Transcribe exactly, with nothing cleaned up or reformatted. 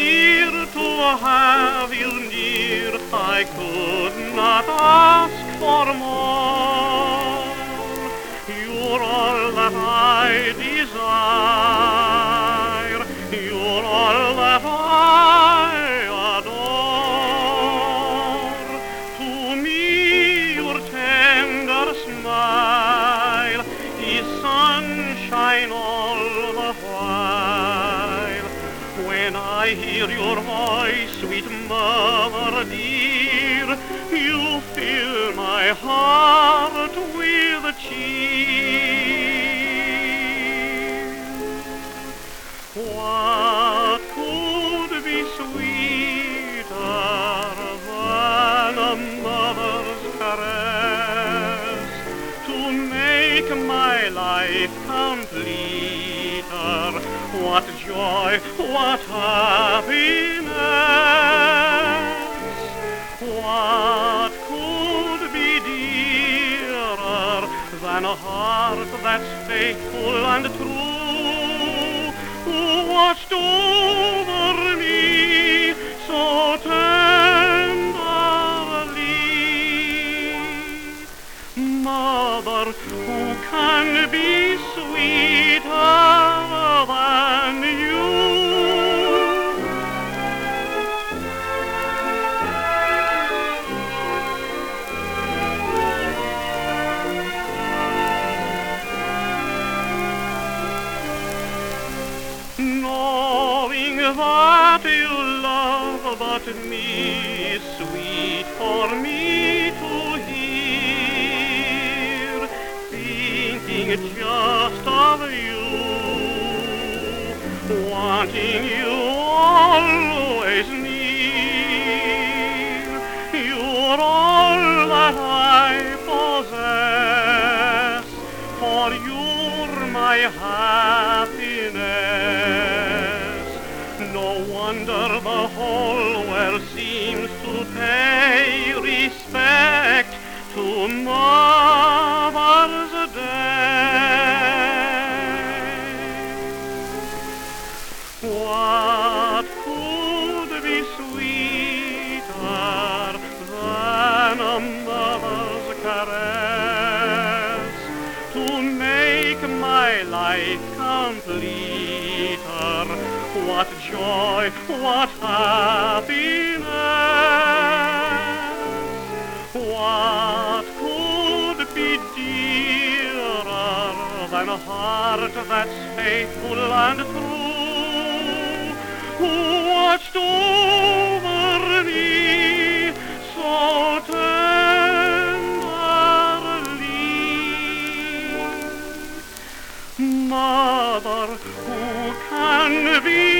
dear to have you near. I could not ask for more. You're all that I desire. You're all that I adore. To me your tender smile is sunshine all the while. When I hear your voice, sweet mother dear, you fill my heart with cheer. What could be sweeter than a mother's caress, to make my life completer? What joy, what happiness, what could be dearer than a heart that's faithful and true, who watched over me so tenderly? Mother, who can be sweeter than you? Knowing that you love but me, is sweet for me to hear. Thinking just of you, wanting you always near. You're all that I possess, for you're my happiness. No wonder the whole world seems to pay respect to Mother's Day. What could be sweeter than a mother's caress, to make my life completer? What joy, what happiness, what could be dearer than a heart that's faithful and true, who watched over me so tenderly? Mother, who can be